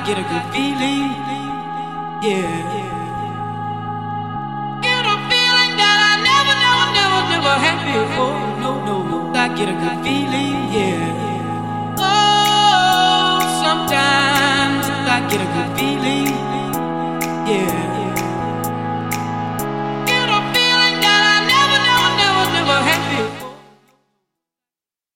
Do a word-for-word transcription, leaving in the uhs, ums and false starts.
get a good feeling, yeah. Get a feeling that I never, never, never, never had before. No, no, no, I get a good feeling, yeah. Oh, sometimes I get a good feeling, yeah.